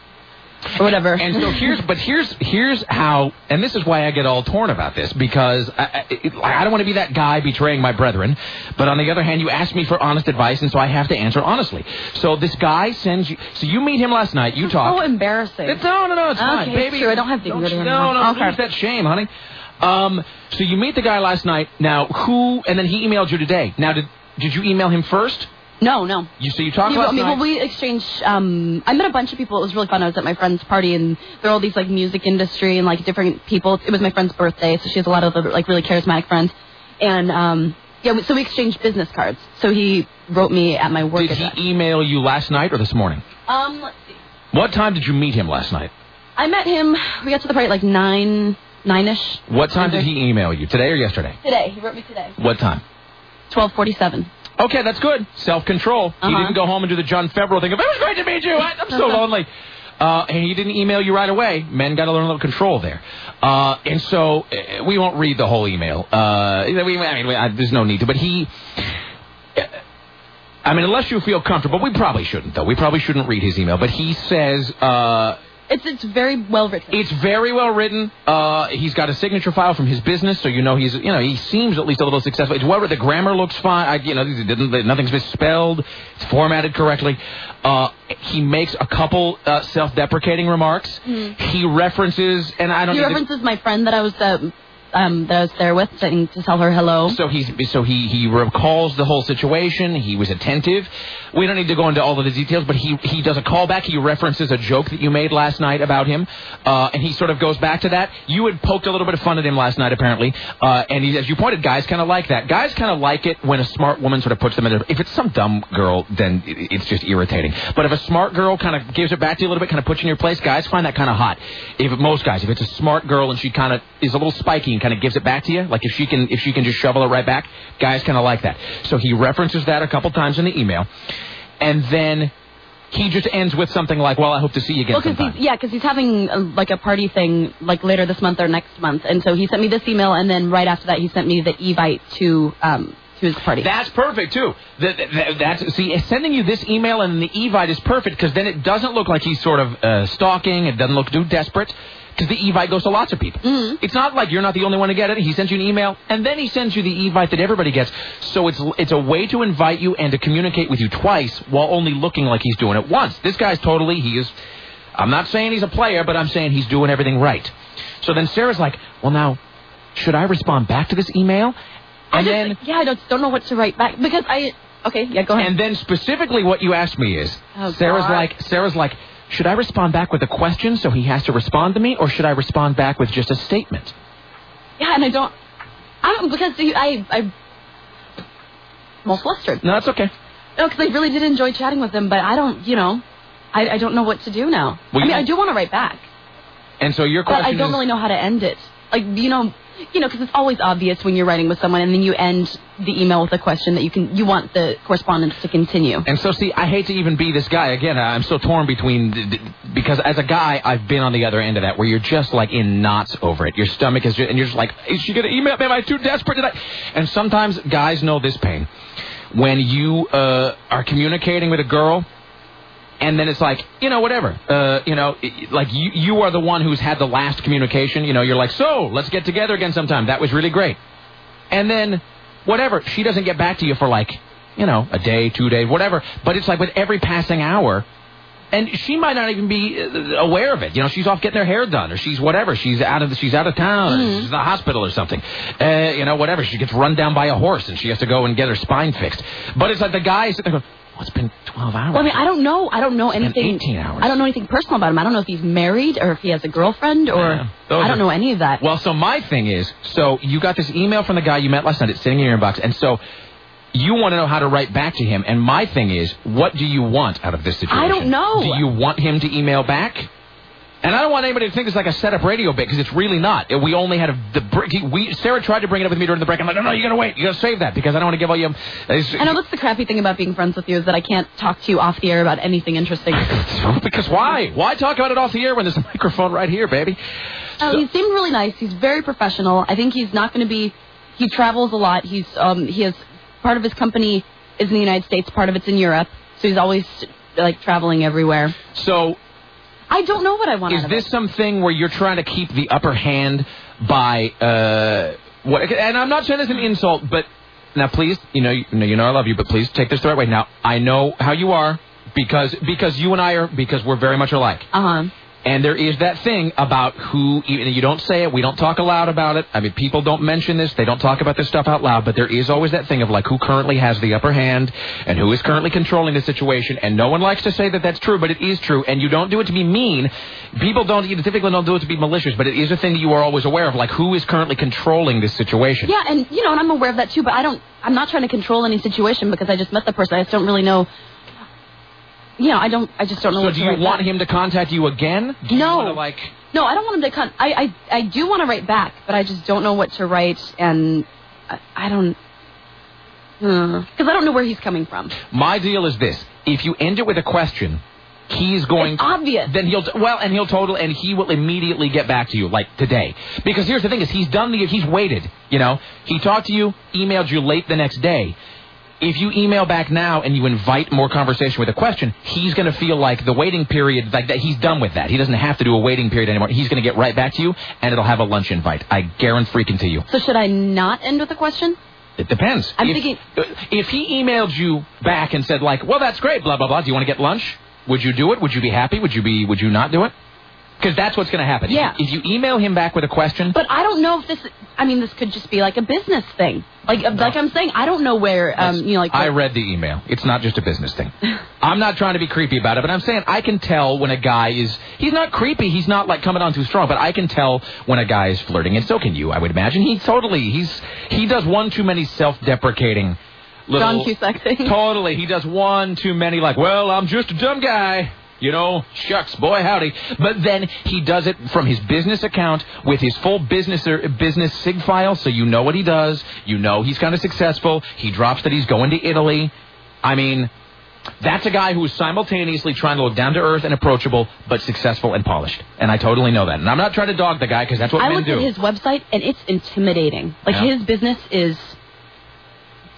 Speaker 2: Or whatever.
Speaker 1: And so here's how, and this is why I get all torn about this, because I don't want to be that guy betraying my brethren, but on the other hand, you asked me for honest advice, and so I have to answer honestly. So this guy sends you, so you meet him last night, you talk.
Speaker 2: So embarrassing.
Speaker 1: No, it's fine, baby.
Speaker 2: It's true, I don't have dignity anymore.
Speaker 1: No, lose that shame, honey. So you meet the guy last night, now and then he emailed you today. Now, did you email him first?
Speaker 2: No.
Speaker 1: So you talked last night?
Speaker 2: Well, we exchanged... I met a bunch of people. It was really fun. I was at my friend's party, and there were all these, music industry and, different people. It was my friend's birthday, so she has a lot of, really charismatic friends. And, so we exchanged business cards. So he wrote me at my work address.
Speaker 1: Did he email you last night or this morning?
Speaker 2: Let's see.
Speaker 1: What time did you meet him last night?
Speaker 2: I met him... We got to the party at, 9-ish.
Speaker 1: What time did he email you? Today or yesterday?
Speaker 2: Today. He wrote me today.
Speaker 1: What time?
Speaker 2: 12:47.
Speaker 1: Okay, that's good. Self-control. He didn't go home and do the John Favreau thing of, it was great to meet you. I'm so lonely. And he didn't email you right away. Men got to learn a little control there. And so we won't read the whole email. There's no need to. But unless you feel comfortable, we probably shouldn't, though. We probably shouldn't read his email. But he says...
Speaker 2: It's very well written.
Speaker 1: It's very well written. He's got a signature file from his business, so he seems at least a little successful. It's well written. The grammar looks fine. Nothing's misspelled. It's formatted correctly. He makes a couple self-deprecating remarks. Mm-hmm. He references, and I don't. He
Speaker 2: references my friend that I was there with, saying to tell her hello.
Speaker 1: So he recalls the whole situation. He was attentive. We don't need to go into all of the details, but he does a callback. He references a joke that you made last night about him, and he sort of goes back to that. You had poked a little bit of fun at him last night, apparently, and as you pointed, guys kind of like that. Guys kind of like it when a smart woman sort of puts them in there. If it's some dumb girl, then it's just irritating. But if a smart girl kind of gives it back to you a little bit, kind of puts you in your place, guys find that kind of hot. If it's a smart girl and she kind of is a little spiky and kind of gives it back to you, like if she can just shovel it right back, guys kind of like that. So he references that a couple times in the email, and then he just ends with something like, well, I hope to see you again sometime.
Speaker 2: Because he's having a party thing later this month or next month, and so he sent me this email, and then right after that he sent me the Evite to to his party.
Speaker 1: That's perfect, too. See, sending you this email and the Evite is perfect because then it doesn't look like he's sort of stalking. It doesn't look too desperate because the Evite goes to lots of people.
Speaker 2: Mm-hmm.
Speaker 1: It's not like you're not the only one to get it. He sends you an email, and then he sends you the Evite that everybody gets. So it's a way to invite you and to communicate with you twice while only looking like he's doing it once. This guy's I'm not saying he's a player, but I'm saying he's doing everything right. So then Sarah's like, well, now, should I respond back to this email?
Speaker 2: I don't know what to write back because okay, go ahead.
Speaker 1: And then specifically what you asked me is, Sarah's like, should I respond back with a question so he has to respond to me, or should I respond back with just a statement?
Speaker 2: Yeah, and I don't because I'm all flustered.
Speaker 1: No, that's okay.
Speaker 2: No, because I really did enjoy chatting with him, but I don't know what to do now.
Speaker 1: Well,
Speaker 2: I do want to write back.
Speaker 1: And so your question
Speaker 2: but I don't really know how to end it. Like, because it's always obvious when you're writing with someone and then you end the email with a question that you want the correspondence to continue.
Speaker 1: And so, see, I hate to even be this guy. Again, I'm so torn because as a guy, I've been on the other end of that where you're just like in knots over it. Your stomach is and you're just like, is she going to email me? Am I too desperate? And sometimes guys know this pain. When you are communicating with a girl, and then it's like, whatever. Like you are the one who's had the last communication. You're like, so let's get together again sometime. That was really great. And then, whatever. She doesn't get back to you for like, a day, 2 days, whatever. But it's like with every passing hour, and she might not even be aware of it. She's off getting her hair done, or she's whatever. She's out of town, or she's in the hospital or something. Whatever. She gets run down by a horse, and she has to go and get her spine fixed. But it's like the guy is sitting there going, it's been 12 hours.
Speaker 2: Well, I mean, I don't know anything.
Speaker 1: 18 hours.
Speaker 2: I don't know anything personal about him. I don't know if he's married or if he has a girlfriend or I don't know any of that.
Speaker 1: Well, so my thing is, so you got this email from the guy you met last night. It's sitting in your inbox. And so you want to know how to write back to him. And my thing is, what do you want out of this situation?
Speaker 2: I don't know.
Speaker 1: Do you want him to email back? And I don't want anybody to think it's like a set-up radio bit, because it's really not. We only had Sarah tried to bring it up with me during the break. I'm like, no, you got to wait. You got to save that, because I don't want to give all you...
Speaker 2: I know that's the crappy thing about being friends with you, is that I can't talk to you off the air about anything interesting.
Speaker 1: Because why? Why talk about it off the air when there's a microphone right here, baby?
Speaker 2: He seemed really nice. He's very professional. I think he's not going to be... He travels a lot. He has... Part of his company is in the United States. Part of it's in Europe. So he's always, traveling everywhere.
Speaker 1: So...
Speaker 2: I don't know what I want.
Speaker 1: Is this something where you're trying to keep the upper hand by and I'm not saying this as an insult, but now please, you know I love you, but please take this the right way. Now I know how you are because you and I because we're very much alike. And there is that thing about who, even you don't say it, we don't talk aloud about it. I mean, people don't mention this, they don't talk about this stuff out loud, but there is always that thing of who currently has the upper hand and who is currently controlling the situation. And no one likes to say that that's true, but it is true. And you don't do it to be mean. People typically don't do it to be malicious, but it is a thing that you are always aware of, who is currently controlling this situation.
Speaker 2: Yeah, and and I'm aware of that too, but I'm not trying to control any situation because I just met the person. I just don't really know. I just don't know what to write.
Speaker 1: So do you want him to contact you again?
Speaker 2: No. No, I don't want him to I do want to write back, but I just don't know what to write, and I don't... Because I don't know where he's coming from.
Speaker 1: My deal is this. If you end it with a question, he's going...
Speaker 2: It's obvious.
Speaker 1: Then he will immediately get back to you, today. Because here's the thing is, he's waited, He talked to you, emailed you late the next day. If you email back now and you invite more conversation with a question, he's going to feel like the waiting period, that he's done with that. He doesn't have to do a waiting period anymore. He's going to get right back to you, and it'll have a lunch invite. I guarantee freaking to you.
Speaker 2: So should I not end with a question?
Speaker 1: It depends. If he emailed you back and said, well, that's great, blah, blah, blah, do you want to get lunch? Would you do it? Would you be happy? Would you not do it? Because that's what's going to happen.
Speaker 2: Yeah.
Speaker 1: If you email him back with a question...
Speaker 2: But I don't know if this... this could just be a business thing. Like I'm saying, I don't know where,
Speaker 1: I read the email. It's not just a business thing. I'm not trying to be creepy about it, but I'm saying I can tell when a guy is... He's not creepy. He's not, coming on too strong, but I can tell when a guy is flirting, and so can you, I would imagine. He does one too many self-deprecating...
Speaker 2: John Cusack thing.
Speaker 1: Totally. He does one too many, well, I'm just a dumb guy. Shucks, boy, howdy. But then he does it from his business account with his full business SIG file, so you know what he does. You know he's kind of successful. He drops that he's going to Italy. I mean, that's a guy who is simultaneously trying to look down to earth and approachable, but successful and polished. And I totally know that. And I'm not trying to dog the guy, because that's what men do.
Speaker 2: I looked at his website, and it's intimidating. His business is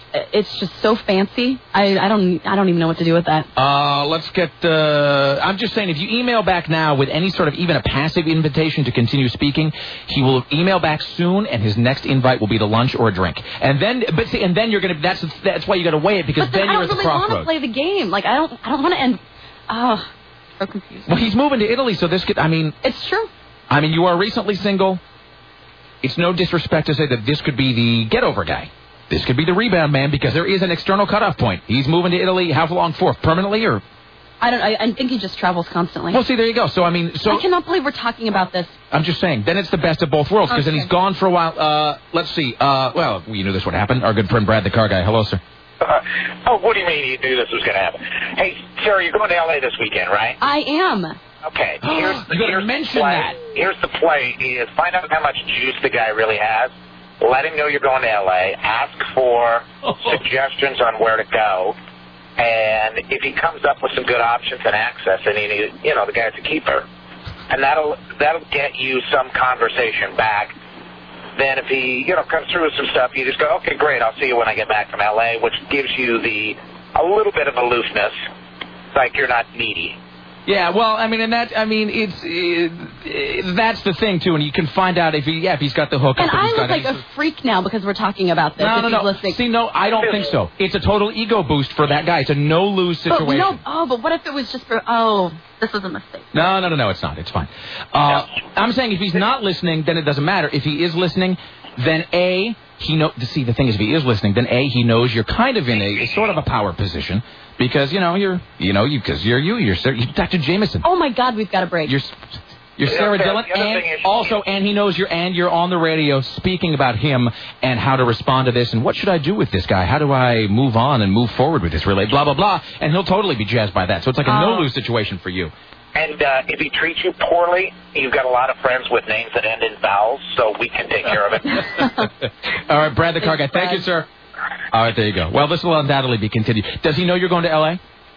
Speaker 2: it's just so fancy. I don't even know what to do with that.
Speaker 1: Let's get. I'm just saying, if you email back now with any sort of even a passive invitation to continue speaking, he will email back soon, and his next invite will be to lunch or a drink. And then, you're gonna. That's why you got to weigh it, because then you're at the crossroads.
Speaker 2: I don't really want to play the game. Like I don't want to end. Oh, so confused.
Speaker 1: Well, he's moving to Italy, so this could. I mean,
Speaker 2: it's true.
Speaker 1: I mean, you are recently single. It's no disrespect to say that this could be the get-over guy. This could be the rebound man, because there is an external cutoff point. He's moving to Italy. How long for? Permanently, or?
Speaker 2: I think he just travels constantly.
Speaker 1: Well, see, there you go. So, I mean... I
Speaker 2: cannot believe we're talking about this.
Speaker 1: I'm just saying. Then it's the best of both worlds, because then he's gone for a while. Let's see. Well, you knew this would happen. Our good friend Brad, the car guy. Hello, sir.
Speaker 5: What do you mean you knew this was going to happen? Hey, sir, you're going to L.A. this weekend, right?
Speaker 2: I am.
Speaker 5: Okay.
Speaker 1: Here's
Speaker 5: the play is find out how much juice the guy really has. Let him know you're going to L.A. Ask for suggestions on where to go. And if he comes up with some good options and access, and the guy's a keeper. And that'll get you some conversation back. Then if he, comes through with some stuff, you just go, okay, great, I'll see you when I get back from L.A., which gives you a little bit of aloofness, like you're not needy.
Speaker 1: Yeah, well, I mean, that's the thing too, and you can find out if he's got the hook.
Speaker 2: And I look like a freak now because we're talking about this.
Speaker 1: No. See, no, I don't think so. It's a total ego boost for that guy. It's a no-lose situation.
Speaker 2: But what if it was just for? This was a mistake.
Speaker 1: No, it's not. It's fine. I'm saying if he's not listening, then it doesn't matter. If he is listening, then he knows. See, the thing is, if he is listening, then he knows you're kind of in a sort of a power position. Because, you're Dr. Jameson.
Speaker 2: Oh, my God, we've got a break.
Speaker 1: You're Sarah Dillon, and he knows you're on the radio speaking about him and how to respond to this, and what should I do with this guy? How do I move on and move forward with this relay? Blah, blah, blah. And he'll totally be jazzed by that. So it's like a no-lose situation for you.
Speaker 5: And if he treats you poorly, you've got a lot of friends with names that end in vowels, so we can take care of it.
Speaker 1: All right, Brad the car guy. Thank you, sir. All right, there you go. Well, this will undoubtedly be continued. Does he know you're going to L.A.?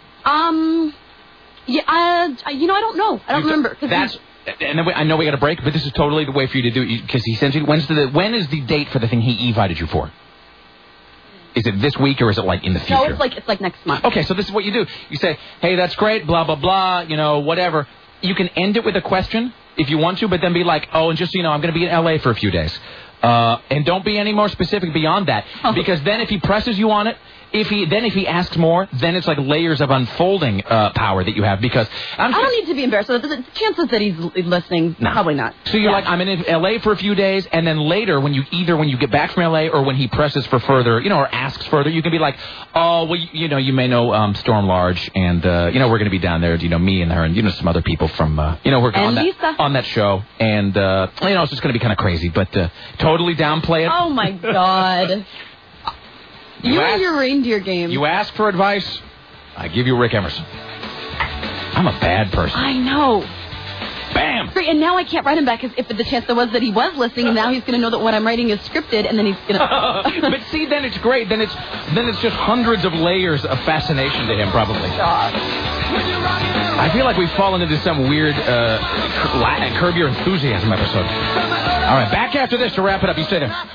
Speaker 2: Yeah, I don't know. I don't remember.
Speaker 1: And then I know we got a break, but this is totally the way for you to do it, because he sends you. When is the date for the thing he invited you for? Is it this week, or is it like in the future?
Speaker 2: No, it's like next month.
Speaker 1: Okay, so this is what you do. You say, hey, that's great, blah, blah, blah, whatever. You can end it with a question if you want to, but then be like, and just so you know, I'm going to be in L.A. for a few days. And don't be any more specific beyond that, because then if he presses you on it, if he asks more, then it's like layers of unfolding power that you have. Because I
Speaker 2: don't need to be embarrassed. The chances that he's listening, probably not.
Speaker 1: So you're like, I'm in L.A. for a few days, and then later when you get back from L.A. or when he presses for further, or asks further, you can be like, you may know Storm Large, and we're going to be down there, me and her, and some other people from we're on that show, and it's just going to be kind of crazy, but totally downplay it.
Speaker 2: Oh my God. You and your reindeer game.
Speaker 1: You ask for advice, I give you Rick Emerson. I'm a bad person.
Speaker 2: I know.
Speaker 1: Bam!
Speaker 2: Great, and now I can't write him back if the chance there was that he was listening, and now he's going to know that what I'm writing is scripted, and then he's going to...
Speaker 1: But see, then it's great. Then it's just hundreds of layers of fascination to him, probably.
Speaker 2: God.
Speaker 1: I feel like we've fallen into some weird Curb Your Enthusiasm episode. All right, back after this to wrap it up. You stay there.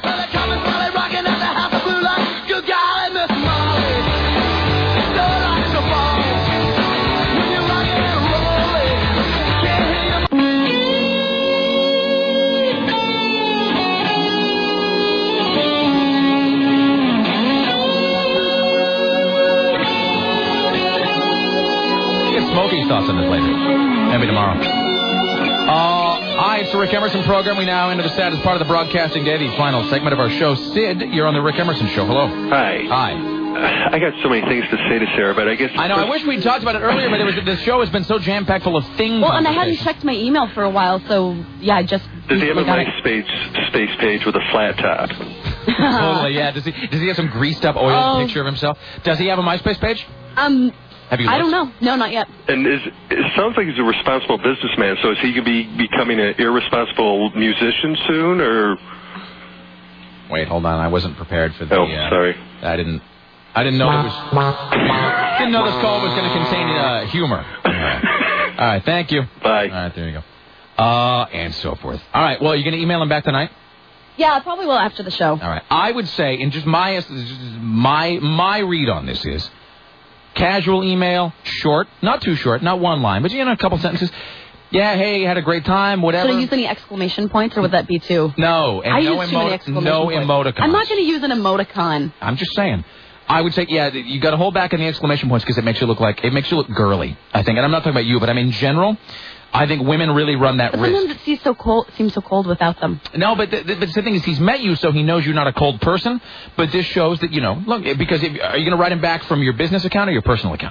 Speaker 1: Smokey's thoughts on this later. Maybe tomorrow. Hi, it's the Rick Emerson program. We now enter the saddest part of the broadcasting day, the final segment of our show. Sid, you're on the Rick Emerson Show. Hello.
Speaker 14: Hi.
Speaker 1: Hi.
Speaker 14: I got so many things to say to Sarah, but I guess...
Speaker 1: I know. I wish we'd talked about it earlier, but the show has been so jam-packed full of things.
Speaker 2: Well, and I hadn't checked my email for a while, so, yeah, I just...
Speaker 14: Does he have a MySpace page with a flat top?
Speaker 1: Totally, yeah. Does he have some greased-up oil picture of himself? Does he have a MySpace page? Have you looked?
Speaker 2: I don't know. No, not yet.
Speaker 14: And it sounds like he's a responsible businessman, so is he going to be becoming an irresponsible musician soon, or...
Speaker 1: Wait, hold on. I wasn't prepared for the...
Speaker 14: Oh, sorry.
Speaker 1: I didn't know it was... Didn't know this call was going to contain humor. All right, thank you.
Speaker 14: Bye.
Speaker 1: All right, there you go. And so forth. All right, well, you're going to email him back tonight?
Speaker 2: Yeah, I probably will after the show.
Speaker 1: All right. I would say, and just my read on this is, casual email, short, not too short, not one line, but a couple sentences. Yeah, hey, had a great time, whatever.
Speaker 2: Should I use any exclamation points, or would that be too?
Speaker 1: No, and
Speaker 2: I
Speaker 1: no
Speaker 2: use too many exclamation points.
Speaker 1: emoticons.
Speaker 2: I'm not going to use an emoticon.
Speaker 1: I'm just saying. I would say, yeah, you got to hold back on the exclamation points because it makes you look girly, I think. And I'm not talking about you, but I mean, in general, I think women really run that risk.
Speaker 2: Sometimes it seems so cold without them.
Speaker 1: No, but the thing is, he's met you, so he knows you're not a cold person. But this shows that, look, because are you going to write him back from your business account or your personal account?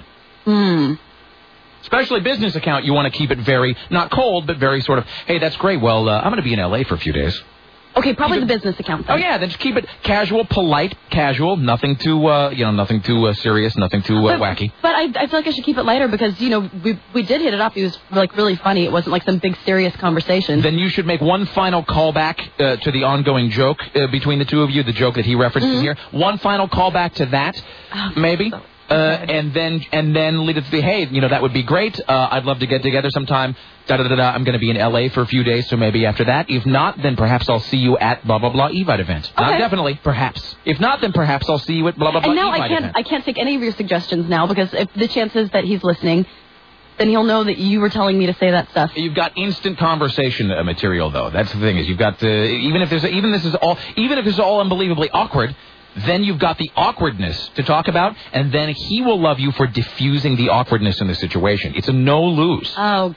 Speaker 1: Especially business account, you want to keep it very, not cold, but very sort of, hey, that's great. Well, I'm going to be in L.A. for a few days.
Speaker 2: Okay, probably the business account.
Speaker 1: Oh, yeah, then just keep it casual, polite, casual, nothing too, nothing too serious, nothing too wacky.
Speaker 2: But I feel like I should keep it lighter because, we did hit it up. He was, really funny. It wasn't like some big serious conversation.
Speaker 1: Then you should make one final callback to the ongoing joke between the two of you, the joke that he references here. One final callback to that, maybe. And then lead it to be, hey, that would be great. I'd love to get together sometime. I'm going to be in L.A. for a few days, so maybe after that. If not, then perhaps I'll see you at blah, blah, blah Evite event.
Speaker 2: Okay.
Speaker 1: Not definitely, perhaps. If not, then perhaps I'll see you at blah, blah, blah Evite event.
Speaker 2: I can't take any of your suggestions now because if the chances that he's listening, then he'll know that you were telling me to say that stuff.
Speaker 1: You've got instant conversation material, though. That's the thing is you've got even if this is all unbelievably awkward. Then you've got the awkwardness to talk about, and then he will love you for diffusing the awkwardness in the situation. It's a no-lose.
Speaker 2: Oh.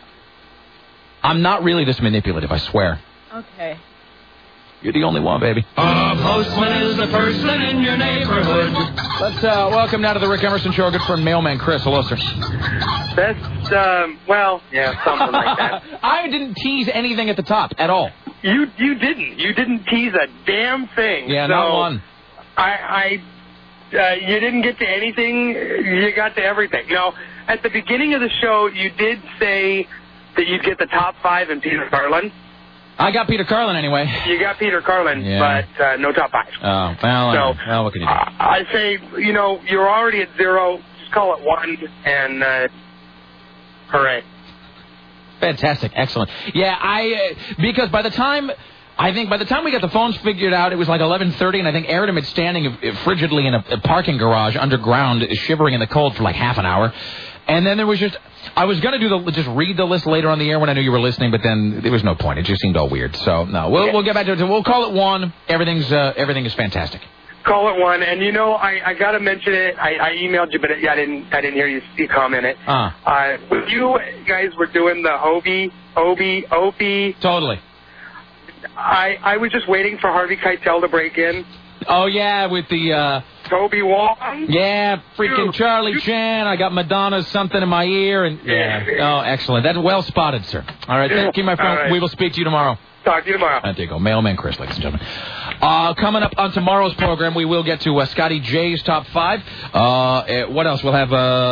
Speaker 1: I'm not really this manipulative, I swear.
Speaker 2: Okay.
Speaker 1: You're the only one, baby.
Speaker 4: A postman is the person in your neighborhood.
Speaker 1: Let's welcome now to the Rick Emerson Show. Good friend, Mailman Chris. Hello, sir.
Speaker 15: That's, something like that.
Speaker 1: I didn't tease anything at the top at all.
Speaker 15: You didn't. You didn't tease a damn thing.
Speaker 1: Yeah, not one.
Speaker 15: You didn't get to anything. You got to everything. At the beginning of the show, you did say that you'd get the top 5 in Peter Carlin.
Speaker 1: I got Peter Carlin anyway.
Speaker 15: You got Peter Carlin, but no top 5.
Speaker 1: Oh, well, what can you do?
Speaker 15: I say, you're already at 0. Just call it 1, and hooray.
Speaker 1: Fantastic. Excellent. Yeah, because by the time we got the phones figured out, it was like 11:30, and I think Aaron had been standing frigidly in a parking garage underground, shivering in the cold for like half an hour. And then there was I was going to just read the list later on the air when I knew you were listening, but then there was no point. It just seemed all weird. So, no, we'll get back to it. We'll call it 1. Everything is fantastic.
Speaker 15: Call it 1, and I got to mention it. I emailed you, but I didn't hear you comment it. When you guys were doing the Opie.
Speaker 1: Totally.
Speaker 15: I was just waiting for Harvey Keitel to break in.
Speaker 1: Oh, yeah, with the...
Speaker 15: Toby Wong?
Speaker 1: Yeah, freaking Charlie Chan. I got Madonna's something in my ear. And oh, excellent. That's well spotted, sir. All right, thank you, my friend.
Speaker 15: Right.
Speaker 1: We will speak to you tomorrow.
Speaker 15: Talk to you tomorrow.
Speaker 1: There you go. Mailman Chris, ladies and gentlemen. Coming up on tomorrow's program, we will get to Scotty J's Top 5. What else? We'll have...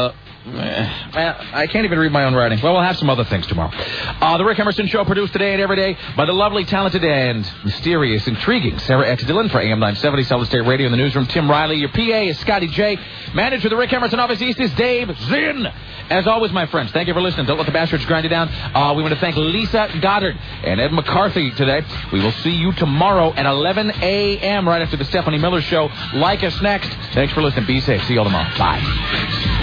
Speaker 1: I can't even read my own writing. Well, we'll have some other things tomorrow. The Rick Emerson Show produced today and every day by the lovely, talented, and mysterious, intriguing Sarah X. Dillon for AM 970 Solid State Radio in the newsroom. Tim Riley, your PA is Scotty J. Manager of the Rick Emerson Office East is Dave Zinn. As always, my friends, thank you for listening. Don't let the bastards grind you down. We want to thank Lisa Goddard and Ed McCarthy today. We will see you tomorrow at 11 a.m. right after the Stephanie Miller Show. Like us next. Thanks for listening. Be safe. See you all tomorrow. Bye.